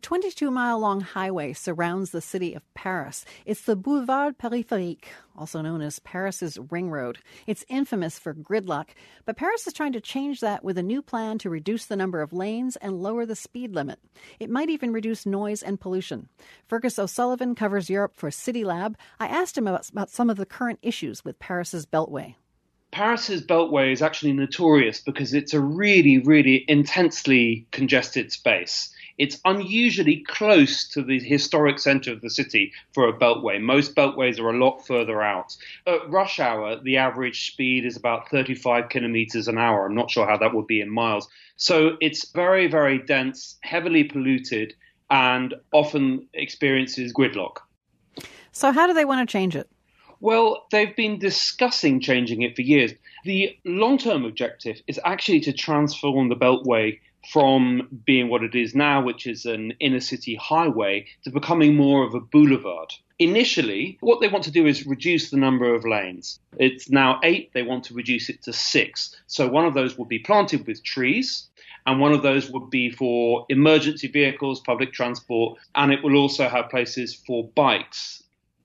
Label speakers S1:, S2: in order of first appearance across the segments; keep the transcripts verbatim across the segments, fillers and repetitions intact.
S1: twenty-two mile long highway surrounds the city of Paris. It's the Boulevard Périphérique, also known as Paris's Ring Road. It's infamous for gridlock, but Paris is trying to change that with a new plan to reduce the number of lanes and lower the speed limit. It might even reduce noise and pollution. Fergus O'Sullivan covers Europe for CityLab. I asked him about, about some of the current issues with Paris's Beltway.
S2: Paris's Beltway is actually notorious because it's a really, really intensely congested space. It's unusually close to the historic centre of the city for a beltway. Most beltways are a lot further out. At rush hour, the average speed is about thirty-five kilometres an hour. I'm not sure how that would be in miles. So it's very, very dense, heavily polluted, and often experiences gridlock.
S1: So how do they want to change it?
S2: Well, they've been discussing changing it for years. The long-term objective is actually to transform the Beltway from being what it is now, which is an inner-city highway, to becoming more of a boulevard. Initially, what they want to do is reduce the number of lanes. It's now eight. They want to reduce it to six. So one of those will be planted with trees, and one of those would be for emergency vehicles, public transport, and it will also have places for bikes.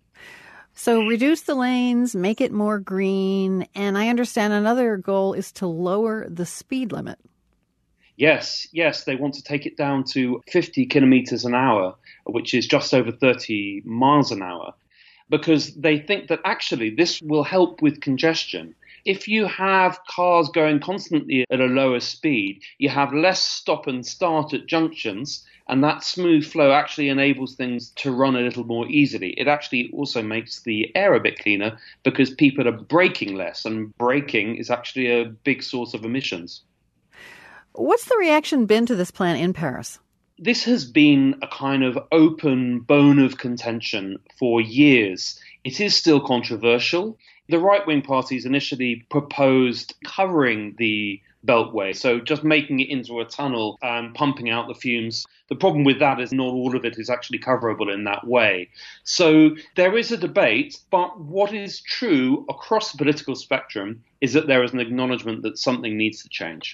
S1: So reduce the lanes, make it more green, and I understand another goal is to lower the speed limit.
S2: Yes, yes, they want to take it down to fifty kilometres an hour, which is just over thirty miles an hour, because they think that actually this will help with congestion. If you have cars going constantly at a lower speed, you have less stop and start at junctions, and that smooth flow actually enables things to run a little more easily. It actually also makes the air a bit cleaner because people are braking less, and braking is actually a big source of emissions.
S1: What's the reaction been to this plan in Paris?
S2: This has been a kind of open bone of contention for years. It is still controversial. The right-wing parties initially proposed covering the Beltway, so just making it into a tunnel and pumping out the fumes. The problem with that is not all of it is actually coverable in that way. So there is a debate, but what is true across the political spectrum is that there is an acknowledgement that something needs to change.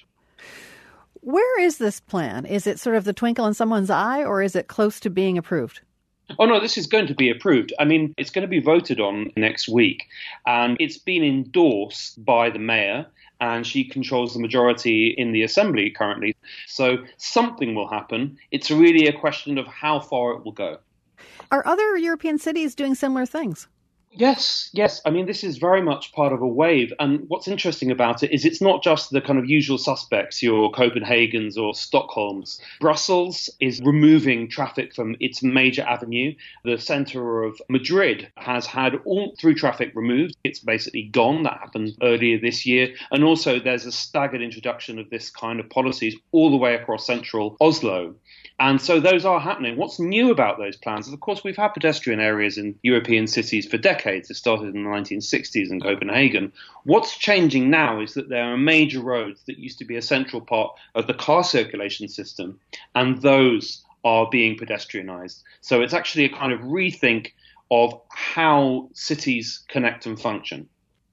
S1: Where is this plan? Is it sort of the twinkle in someone's eye, or is it close to being approved?
S2: Oh, no, this is going to be approved. I mean, it's going to be voted on next week, and it's been endorsed by the mayor, and she controls the majority in the assembly currently. So something will happen. It's really a question of how far it will go.
S1: Are other European cities doing similar things?
S2: Yes, yes. I mean, this is very much part of a wave. And what's interesting about it is it's not just the kind of usual suspects, your Copenhagen's or Stockholm's. Brussels is removing traffic from its major avenue. The centre of Madrid has had all through traffic removed. It's basically gone. That happened earlier this year. And also there's a staggered introduction of this kind of policies all the way across central Oslo. And so those are happening. What's new about those plans is, of course, we've had pedestrian areas in European cities for decades. It started in the nineteen sixties in Copenhagen. What's changing now is that there are major roads that used to be a central part of the car circulation system, and those are being pedestrianised. So it's actually a kind of rethink of how cities connect and function.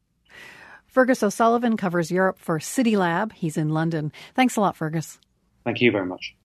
S1: Fergus O'Sullivan covers Europe for CityLab. He's in London. Thanks a lot, Fergus.
S2: Thank you very much.